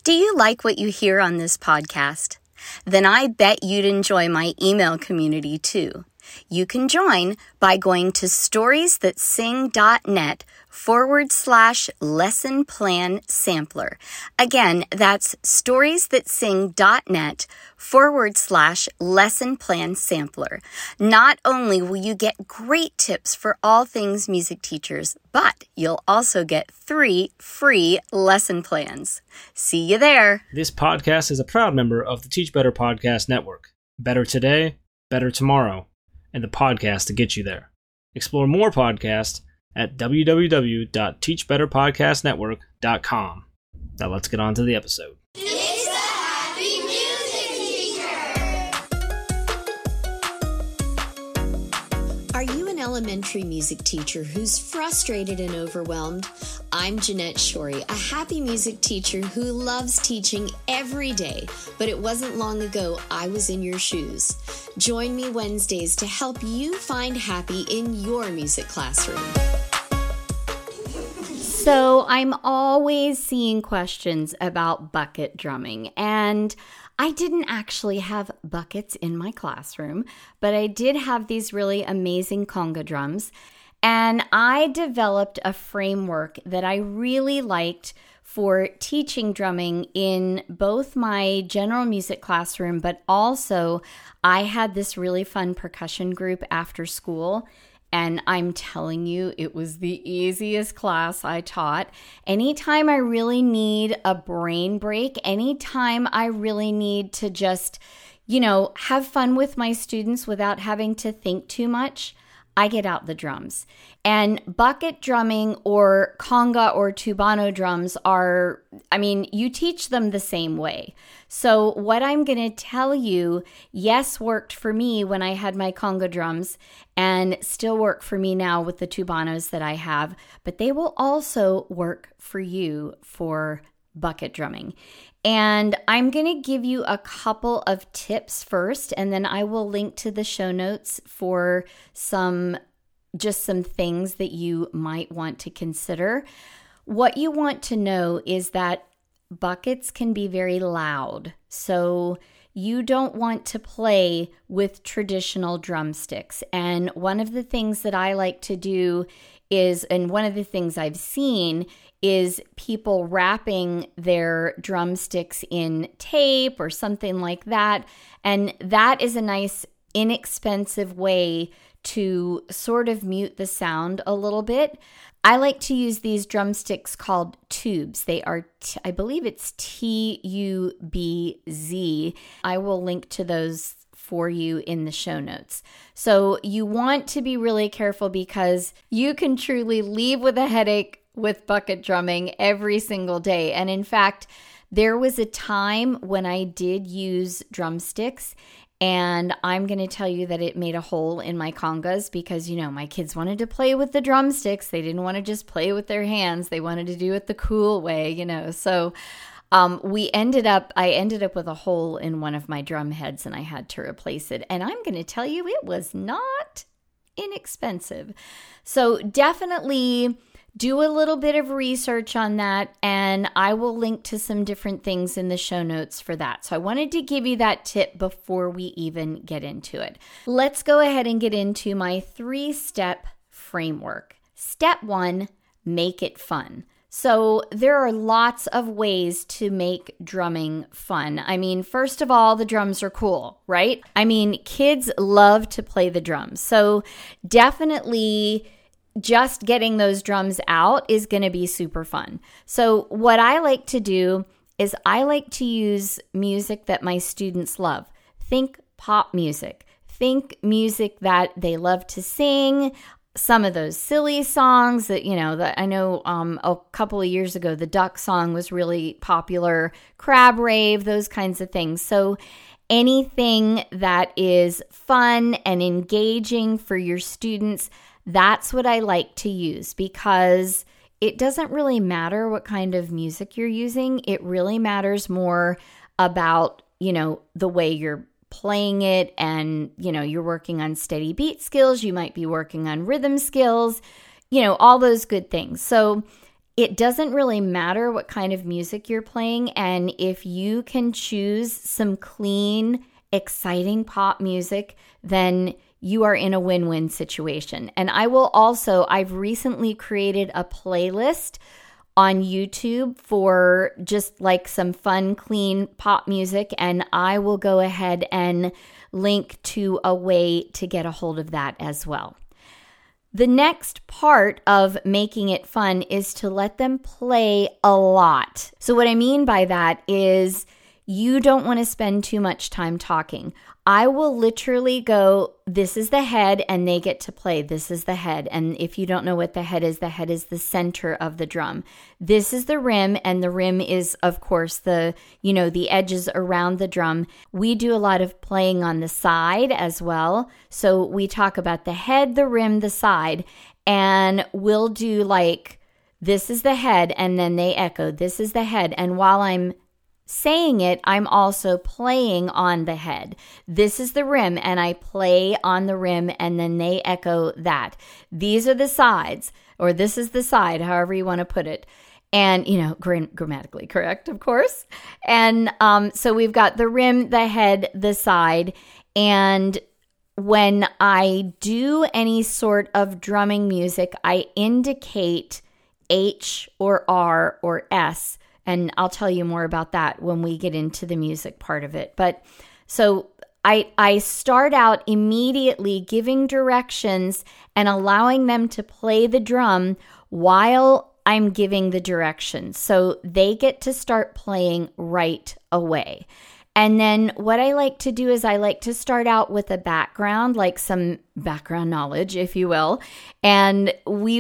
Do you like what you hear on this podcast? Then I bet you'd enjoy my email community too. You can join by going to storiesthatSing.net/lesson plan sampler. Again, that's storiesthatSing.net/lesson plan sampler. Not only will you get great tips for all things music teachers, but you'll also get 3 free lesson plans. See you there. This podcast is a proud member of the Teach Better Podcast Network. Better today, better tomorrow, and the podcast to get you there. Explore more podcasts at www.teachbetterpodcastnetwork.com. Now let's get on to the episode. It's the Happy Music Teacher! Are you an elementary music teacher who's frustrated and overwhelmed? I'm Jeanette Shorey, a happy music teacher who loves teaching every day, but it wasn't long ago I was in your shoes. Join me Wednesdays to help you find happy in your music classroom. So I'm always seeing questions about bucket drumming, and I didn't actually have buckets in my classroom, but I did have these really amazing conga drums, and I developed a framework that I really liked for teaching drumming in both my general music classroom, but also I had this really fun percussion group after school. And I'm telling you, it was the easiest class I taught. Anytime I really need a brain break, anytime I really need to just, have fun with my students without having to think too much, I get out the drums. And bucket drumming or conga or tubano drums you teach them the same way. So what I'm going to tell you, yes, worked for me when I had my conga drums and still work for me now with the tubanos that I have, but they will also work for you for bucket drumming. And I'm going to give you a couple of tips first, and then I will link to the show notes for some things that you might want to consider. What you want to know is that buckets can be very loud, so you don't want to play with traditional drumsticks. And one of the things that I like to do is, and one of the things I've seen is people wrapping their drumsticks in tape or something like that. And that is a nice, inexpensive way to sort of mute the sound a little bit. I like to use these drumsticks called tubes. They are, I believe it's TUBZ. I will link to those for you in the show notes. So you want to be really careful because you can truly leave with a headache with bucket drumming every single day. And in fact, there was a time when I did use drumsticks, and I'm going to tell you that it made a hole in my congas because, my kids wanted to play with the drumsticks. They didn't want to just play with their hands. They wanted to do it the cool way, So I ended up with a hole in one of my drum heads, and I had to replace it. And I'm going to tell you, it was not inexpensive. So definitely do a little bit of research on that, and I will link to some different things in the show notes for that. So I wanted to give you that tip before we even get into it. Let's go ahead and get into my 3-step framework. Step 1, make it fun. So there are lots of ways to make drumming fun. First of all, the drums are cool, right? Kids love to play the drums. So definitely just getting those drums out is going to be super fun. So what I like to do is I like to use music that my students love. Think pop music. Think music that they love to sing. Some of those silly songs that, that I know a couple of years ago, the Duck song was really popular, Crab Rave, those kinds of things. So anything that is fun and engaging for your students, that's what I like to use because it doesn't really matter what kind of music you're using. It really matters more about, the way you're playing it and, you're working on steady beat skills. You might be working on rhythm skills, all those good things. So it doesn't really matter what kind of music you're playing. And if you can choose some clean, exciting pop music, then you are in a win-win situation. And I've recently created a playlist on YouTube for just like some fun, clean pop music. And I will go ahead and link to a way to get a hold of that as well. The next part of making it fun is to let them play a lot. So what I mean by that is you don't want to spend too much time talking. I will literally go, this is the head, and they get to play, this is the head. And if you don't know what the head is the center of the drum. This is the rim, and the rim is, of course, the edges around the drum. We do a lot of playing on the side as well. So we talk about the head, the rim, the side, and we'll do like, this is the head, and then they echo, this is the head. And while I'm saying it, I'm also playing on the head. This is the rim, and I play on the rim, and then they echo that. These are the sides, or this is the side, however you want to put it. And, grammatically correct, of course. And so we've got the rim, the head, the side. And when I do any sort of drumming music, I indicate H or R or S. And I'll tell you more about that when we get into the music part of it. But so I start out immediately giving directions and allowing them to play the drum while I'm giving the directions. So they get to start playing right away. And then what I like to do is I like to start out with a background, like some background knowledge, if you will. And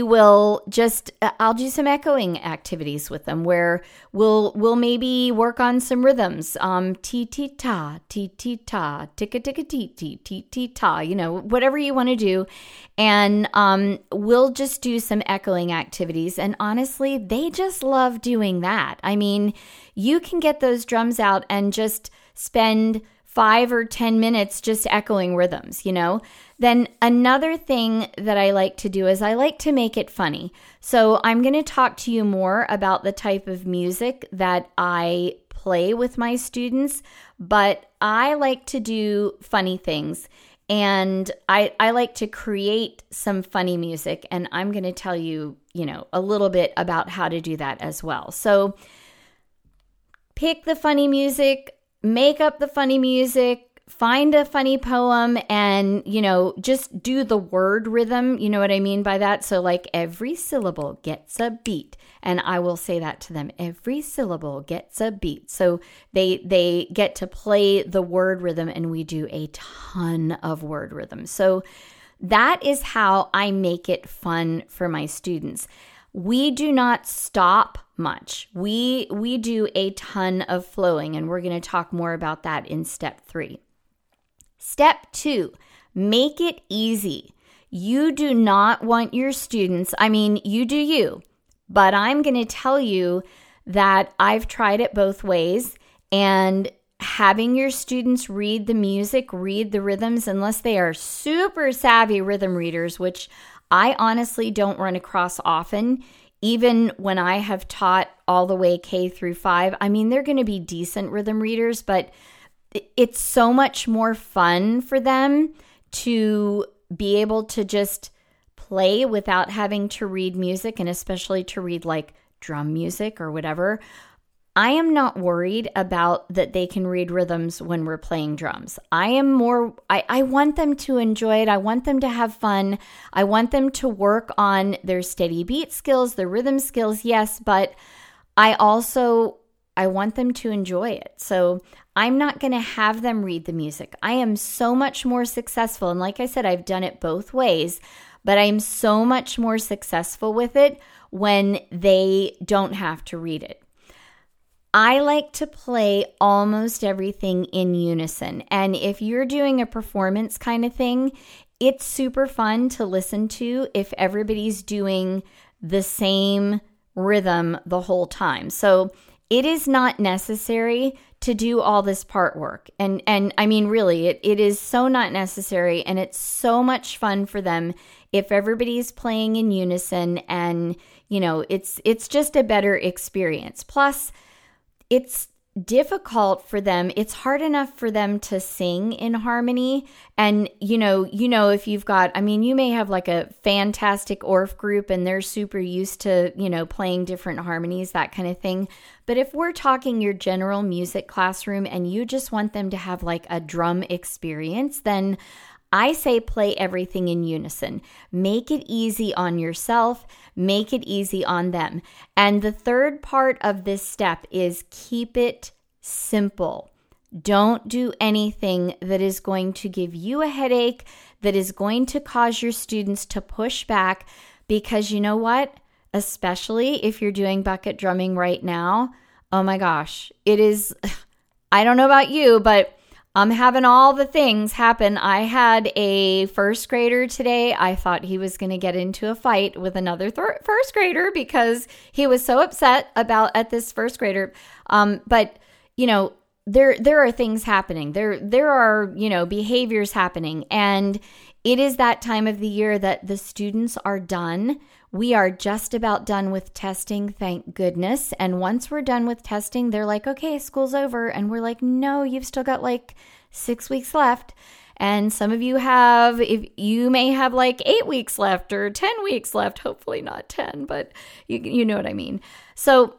I'll do some echoing activities with them where we'll maybe work on some rhythms. Ti-ti-ta, ti-ti-ta, ticka-ticka-ti-ti, ti-ti-ta, whatever you want to do. And we'll just do some echoing activities. And honestly, they just love doing that. I mean, you can get those drums out and just spend 5 or 10 minutes just echoing rhythms, Then another thing that I like to do is I like to make it funny. So I'm going to talk to you more about the type of music that I play with my students, but I like to do funny things. And I like to create some funny music, and I'm going to tell you, a little bit about how to do that as well. So pick the funny music, make up the funny music, find a funny poem, and, just do the word rhythm. You know what I mean by that? So like every syllable gets a beat. And I will say that to them. Every syllable gets a beat. So they get to play the word rhythm, and we do a ton of word rhythm. So that is how I make it fun for my students. We do not stop much. We do a ton of flowing, and we're going to talk more about that in step 3. Step 2, make it easy. You do not want your students, you do you, but I'm going to tell you that I've tried it both ways, and having your students read the music, read the rhythms, unless they are super savvy rhythm readers, which I honestly don't run across often. Even when I have taught all the way K through 5, they're going to be decent rhythm readers, but it's so much more fun for them to be able to just play without having to read music, and especially to read like drum music or whatever. I am not worried about that they can read rhythms when we're playing drums. I want them to enjoy it. I want them to have fun. I want them to work on their steady beat skills, their rhythm skills, yes, but I want them to enjoy it. So I'm not going to have them read the music. I am so much more successful. And like I said, I've done it both ways, but I'm so much more successful with it when they don't have to read it. I like to play almost everything in unison. And if you're doing a performance kind of thing, it's super fun to listen to if everybody's doing the same rhythm the whole time. So it is not necessary to do all this part work. And really, it is so not necessary, and it's so much fun for them if everybody's playing in unison, and it's just a better experience. Plus, it's difficult for them. It's hard enough for them to sing in harmony. And, if you've got, you may have like a fantastic Orff group and they're super used to, playing different harmonies, that kind of thing. But if we're talking your general music classroom and you just want them to have like a drum experience, then I say play everything in unison. Make it easy on yourself. Make it easy on them. And the third part of this step is keep it simple. Don't do anything that is going to give you a headache, that is going to cause your students to push back, because you know what? Especially if you're doing bucket drumming right now, oh my gosh, it is, I don't know about you, but I'm having all the things happen. I had a first grader today. I thought he was going to get into a fight with another first grader because he was so upset at this first grader. But there are things happening. There are, behaviors happening. And it is that time of the year that the students are done. We are just about done with testing, thank goodness. And once we're done with testing, they're like, okay, school's over. And we're like, no, you've still got like 6 weeks left. And some of you you may have like 8 weeks left or 10 weeks left. Hopefully not 10, but you know what I mean. So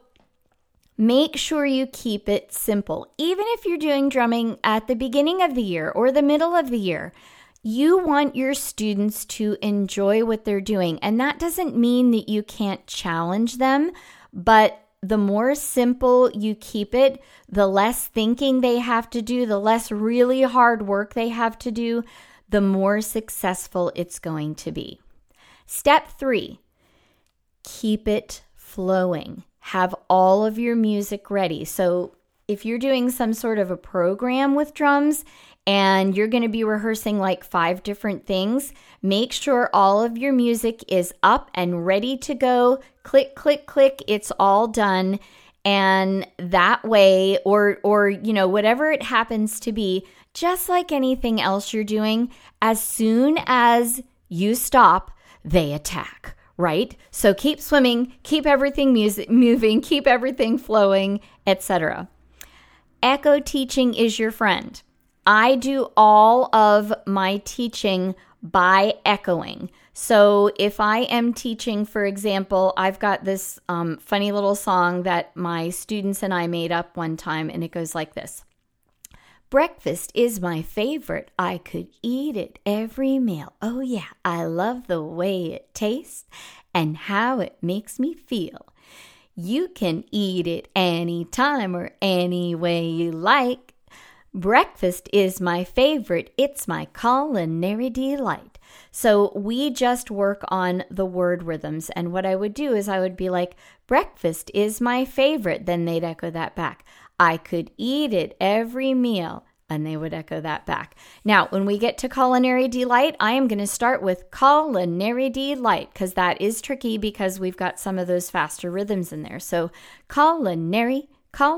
make sure you keep it simple. Even if you're doing drumming at the beginning of the year or the middle of the year, you want your students to enjoy what they're doing. And that doesn't mean that you can't challenge them, but the more simple you keep it, the less thinking they have to do, the less really hard work they have to do, the more successful it's going to be. Step 3, keep it flowing. Have all of your music ready. So if you're doing some sort of a program with drums and you're going to be rehearsing like 5 different things, make sure all of your music is up and ready to go. Click, click, click. It's all done. And that way, or whatever it happens to be, just like anything else you're doing, as soon as you stop, they attack, right? So keep swimming, keep everything moving, keep everything flowing, etc. Echo teaching is your friend. I do all of my teaching by echoing. So if I am teaching, for example, I've got this funny little song that my students and I made up one time, and it goes like this. Breakfast is my favorite. I could eat it every meal. Oh yeah, I love the way it tastes and how it makes me feel. You can eat it anytime or any way you like. Breakfast is my favorite. It's my culinary delight. So we just work on the word rhythms. And what I would do is I would be like, breakfast is my favorite. Then they'd echo that back. I could eat it every meal. And they would echo that back. Now, when we get to culinary delight, I am going to start with culinary delight because that is tricky because we've got some of those faster rhythms in there. So culinary,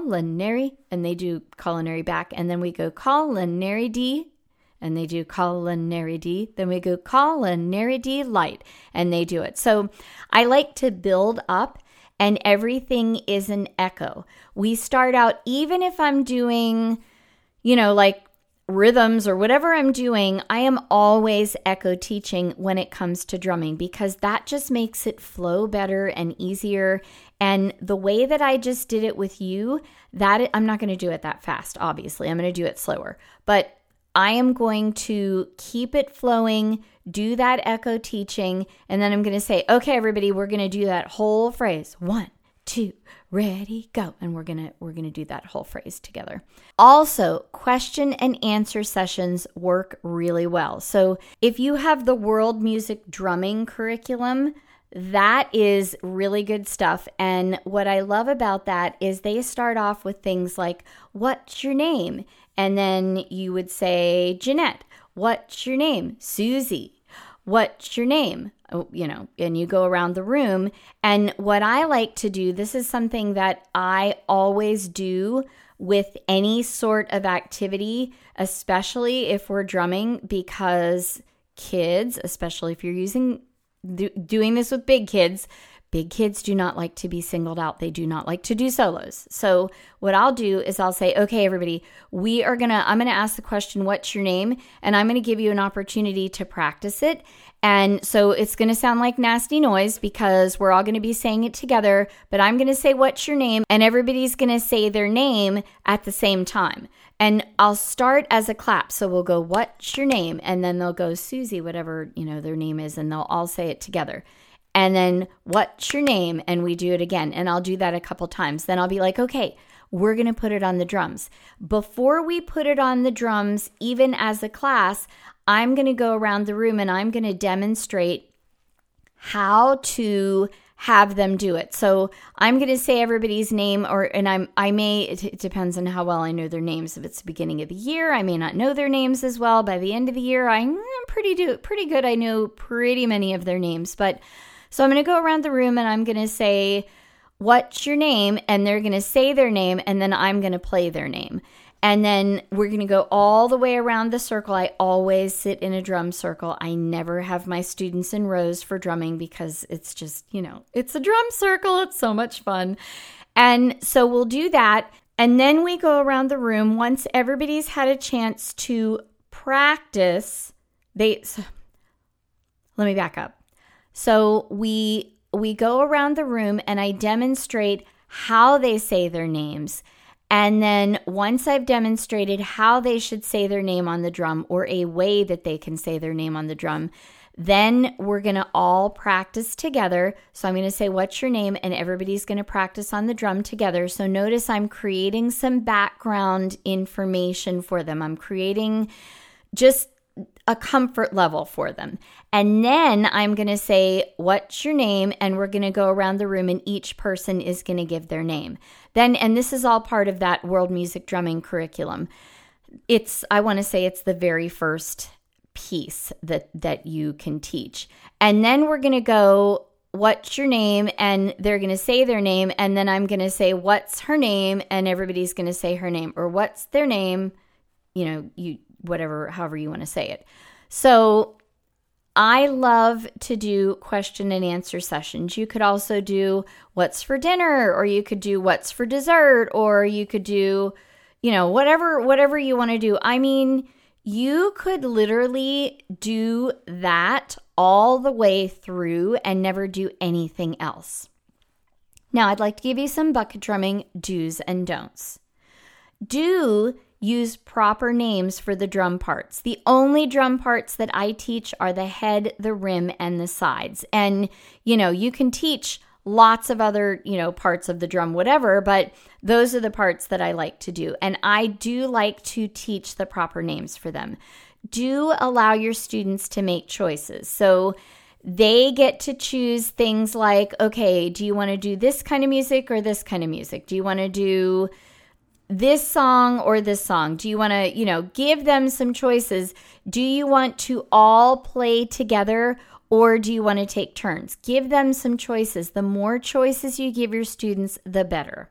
and they do culinary back. And then we go culinary D, and they do culinary D. Then we go culinary delight, and they do it. So I like to build up, and everything is an echo. We start out, even if I'm doing, like rhythms or whatever I'm doing, I am always echo teaching when it comes to drumming because that just makes it flow better and easier. And the way that I just did it with you, that I'm not going to do it that fast, obviously. I'm going to do it slower. But I am going to keep it flowing, do that echo teaching, and then I'm going to say, okay, everybody, we're going to do that whole phrase. 1, 2, ready, go. And we're going to do that whole phrase together. Also, question and answer sessions work really well. So if you have the world music drumming curriculum, that is really good stuff. And what I love about that is they start off with things like, what's your name? And then you would say, Jeanette. What's your name? Susie. What's your name? And you go around the room. And what I like to do, this is something that I always do with any sort of activity, especially if we're drumming, because kids, especially if you're using doing this with big kids. Big kids do not like to be singled out. They do not like to do solos. So what I'll do is I'll say, okay, everybody, I'm going to ask the question, what's your name? And I'm going to give you an opportunity to practice it. And so it's going to sound like nasty noise because we're all going to be saying it together, but I'm going to say, what's your name? And everybody's going to say their name at the same time. And I'll start as a clap. So we'll go, what's your name? And then they'll go, Susie, whatever, their name is, and they'll all say it together. And then, what's your name? And we do it again. And I'll do that a couple times. Then I'll be like, okay, we're going to put it on the drums. Before we put it on the drums, even as a class, I'm going to go around the room and I'm going to demonstrate how to have them do it. So I'm going to say everybody's name, it depends on how well I know their names. If it's the beginning of the year, I may not know their names as well. By the end of the year, I'm pretty good. I know pretty many of their names. So I'm going to go around the room and I'm going to say, what's your name? And they're going to say their name and then I'm going to play their name. And then we're going to go all the way around the circle. I always sit in a drum circle. I never have my students in rows for drumming because it's just, it's a drum circle. It's so much fun. And so we'll do that. And then we go around the room. Once everybody's had a chance to practice, let me back up. So we go around the room and I demonstrate how they say their names. And then once I've demonstrated how they should say their name on the drum or a way that they can say their name on the drum, then we're going to all practice together. So I'm going to say, what's your name? And everybody's going to practice on the drum together. So notice I'm creating some background information for them. I'm creating just a comfort level for them. And then I'm going to say, what's your name? And we're going to go around the room and each person is going to give their name. And this is all part of that World Music Drumming curriculum. I want to say it's the very first piece that you can teach. And then we're going to go, what's your name? And they're going to say their name. And then I'm going to say, what's her name? And everybody's going to say her name or what's their name? However you want to say it. So I love to do question and answer sessions. You could also do what's for dinner, or you could do what's for dessert, or you could do, whatever you want to do. I mean, you could literally do that all the way through and never do anything else. Now, I'd like to give you some bucket drumming do's and don'ts. Use proper names for the drum parts. The only drum parts that I teach are the head, the rim, and the sides. And, you can teach lots of other, parts of the drum, whatever, but those are the parts that I like to do. And I do like to teach the proper names for them. Do allow your students to make choices. So they get to choose things like, okay, do you want to do this kind of music or this kind of music? Do you want to do this song or this song? Do you want to, give them some choices? Do you want to all play together or do you want to take turns? Give them some choices. The more choices you give your students, the better.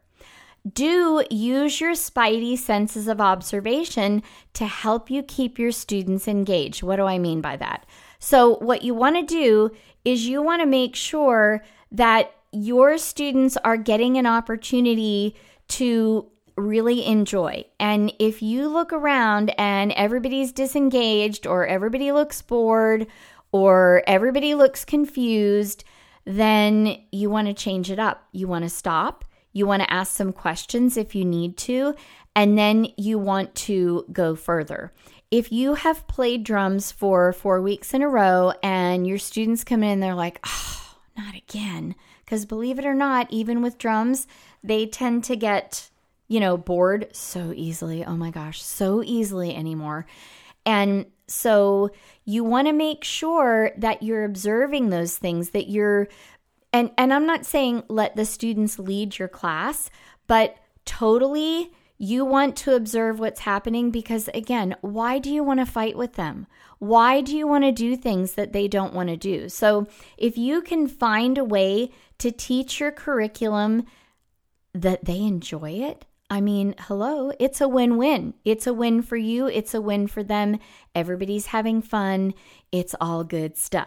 Do use your spidey senses of observation to help you keep your students engaged. What do I mean by that? So what you want to do is you want to make sure that your students are getting an opportunity to really enjoy. And if you look around and everybody's disengaged or everybody looks bored or everybody looks confused, then you want to change it up. You want to stop. You want to ask some questions if you need to, and then you want to go further. If you have played drums for 4 weeks in a row and your students come in and they're like, oh, not again. Because believe it or not, even with drums, they tend to get bored so easily. Oh my gosh, so easily anymore. And so you want to make sure that you're observing those things, that you're, and I'm not saying let the students lead your class, but totally you want to observe what's happening because, again, why do you want to fight with them? Why do you want to do things that they don't want to do? So if you can find a way to teach your curriculum that they enjoy it, I mean, hello, it's a win-win. It's a win for you. It's a win for them. Everybody's having fun. It's all good stuff.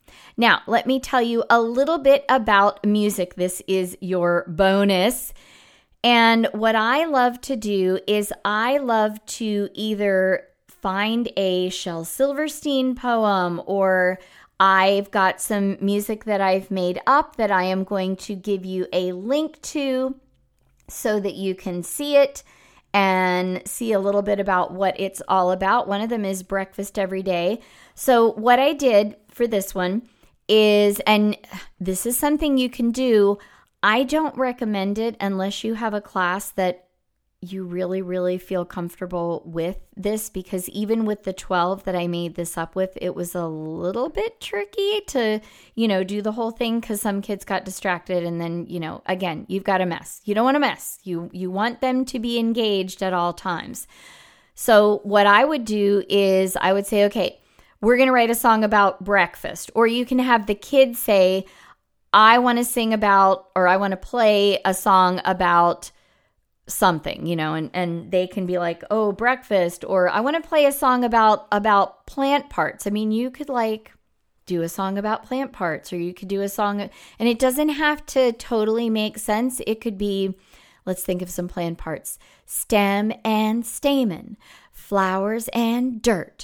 Now, let me tell you a little bit about music. This is your bonus. And what I love to do is I love to either find a Shel Silverstein poem, or I've got some music that I've made up that I am going to give you a link to so that you can see it and see a little bit about what it's all about. One of them is Breakfast Every Day. So what I did for this one is, and this is something you can do, I don't recommend it unless you have a class that you really, really feel comfortable with this, because even with the 12 that I made this up with, it was a little bit tricky to, do the whole thing because some kids got distracted, and then, again, you've got a mess. You don't want to mess. You want them to be engaged at all times. So what I would do is I would say, okay, we're going to write a song about breakfast, or you can have the kids say, I want to sing about, or I want to play a song about something, and they can be like, oh, breakfast, or I want to play a song about plant parts. I mean, you could do a song about plant parts, or you could do a song, and it doesn't have to totally make sense. It could be, let's think of some plant parts: stem and stamen, flowers and dirt.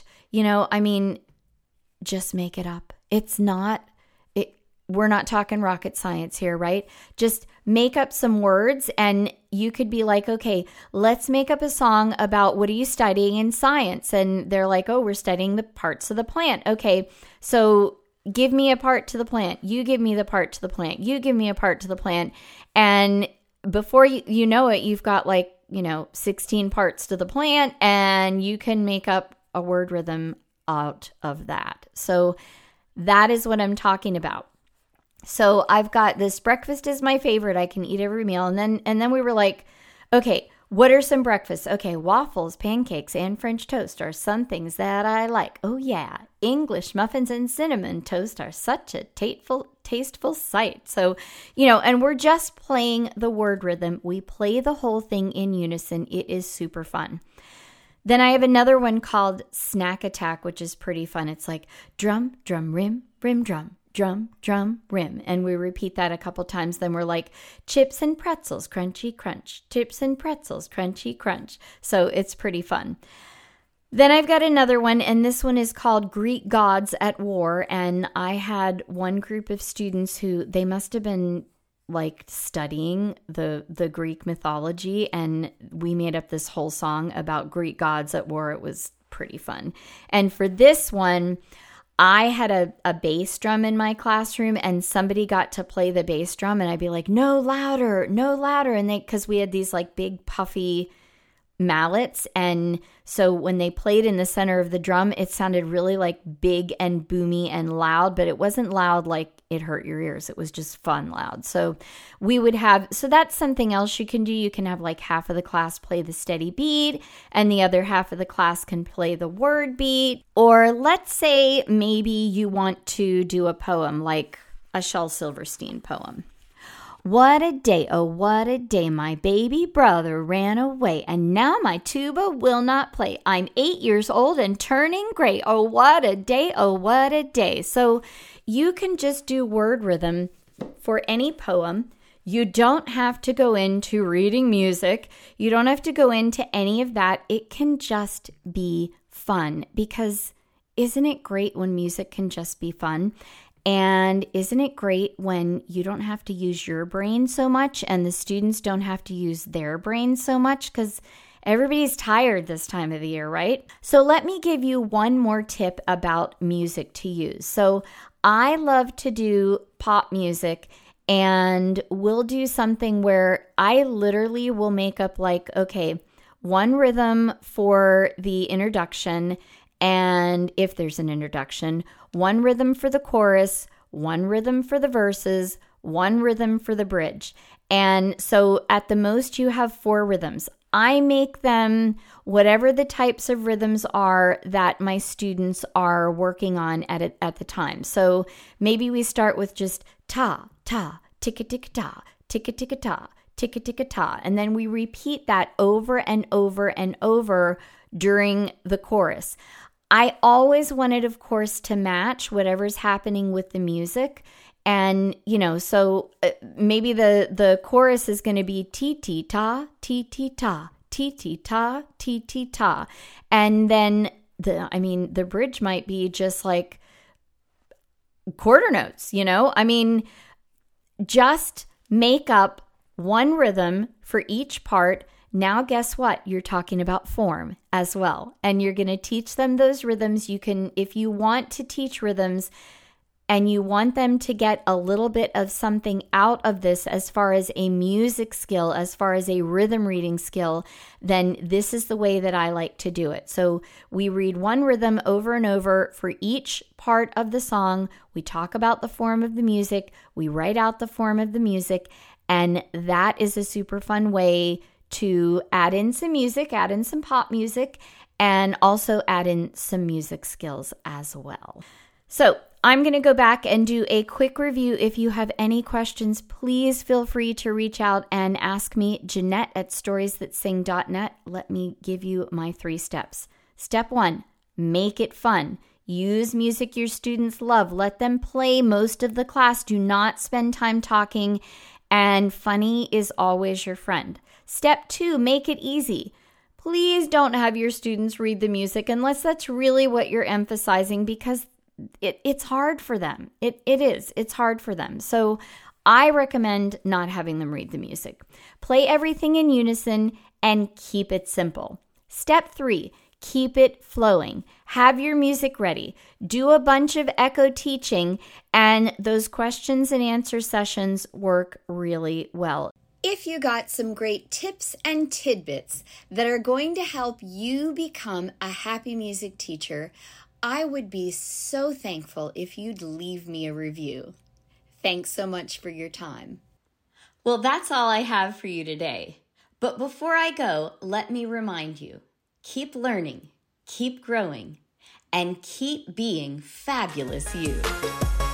Just make it up. We're not talking rocket science here, right? Just make up some words, and you could be like, okay, let's make up a song about what are you studying in science? And they're like, oh, we're studying the parts of the plant. Okay, so give me a part to the plant. You give me the part to the plant. You give me a part to the plant. And before you know it, you've got 16 parts to the plant, and you can make up a word rhythm out of that. So that is what I'm talking about. So I've got this breakfast is my favorite. I can eat every meal. And then we were like, okay, what are some breakfasts? Okay, waffles, pancakes, and French toast are some things that I like. Oh yeah, English muffins and cinnamon toast are such a tasteful sight. So, and we're just playing the word rhythm. We play the whole thing in unison. It is super fun. Then I have another one called Snack Attack, which is pretty fun. It's like drum, drum, rim, rim, drum. Drum, drum, rim. And we repeat that a couple times. Then we're like chips and pretzels, crunchy crunch. Chips and pretzels, crunchy crunch. So it's pretty fun. Then I've got another one, and this one is called Greek Gods at War. And I had one group of students who they must have been studying the Greek mythology, and we made up this whole song about Greek gods at war. It was pretty fun. And for this one, I had a bass drum in my classroom, and somebody got to play the bass drum, and I'd be like, no louder. And because we had these big puffy mallets, and so when they played in the center of the drum, it sounded really big and boomy and loud, but it wasn't loud like it hurt your ears. It was just fun loud. So that's something else you can do. You can have half of the class play the steady beat, and the other half of the class can play the word beat. Or let's say maybe you want to do a poem, like a Shel Silverstein poem. What a day, oh what a day, my baby brother ran away, and now my tuba will not play. I'm 8 years old and turning gray. Oh what a day, oh what a day. So you can just do word rhythm for any poem. You don't have to go into reading music. You don't have to go into any of that. It can just be fun, because isn't it great when music can just be fun? And isn't it great when you don't have to use your brain so much and the students don't have to use their brain so much? Because everybody's tired this time of the year, right? So let me give you one more tip about music to use. So I love to do pop music, and we'll do something where I literally will make up one rhythm for the introduction, and if there's an introduction, one rhythm for the chorus, one rhythm for the verses, one rhythm for the bridge. And so at the most you have 4 rhythms. I make them whatever the types of rhythms are that my students are working on at the time. So maybe we start with just ta, ta, ticka, ticka, ta, ticka, ticka, ta, ticka, ticka, ta. And then we repeat that over and over and over during the chorus. I always wanted, of course, to match whatever's happening with the music. And, so maybe the chorus is going to be ti-ti-ta, ti-ti-ta, ti-ti-ta, ti-ti-ta. And then the bridge might be just like quarter notes, just make up one rhythm for each part. Now, guess what? You're talking about form as well. And you're going to teach them those rhythms. You can, if you want to teach rhythms and you want them to get a little bit of something out of this as far as a music skill, as far as a rhythm reading skill, then this is the way that I like to do it. So we read one rhythm over and over for each part of the song. We talk about the form of the music. We write out the form of the music. And that is a super fun way to add in some music, add in some pop music, and also add in some music skills as well. So I'm going to go back and do a quick review. If you have any questions, please feel free to reach out and ask me, Jeanette at storiesthatsing.net. Let me give you my 3 steps. Step 1, make it fun. Use music your students love. Let them play most of the class. Do not spend time talking. And funny is always your friend. Step 2, make it easy. Please don't have your students read the music unless that's really what you're emphasizing, because it's hard for them. It is. It's hard for them. So I recommend not having them read the music. Play everything in unison and keep it simple. Step 3, keep it flowing. Have your music ready. Do a bunch of echo teaching, and those questions and answer sessions work really well. If you got some great tips and tidbits that are going to help you become a happy music teacher, I would be so thankful if you'd leave me a review. Thanks so much for your time. Well, that's all I have for you today. But before I go, let me remind you, keep learning, keep growing, and keep being fabulous you.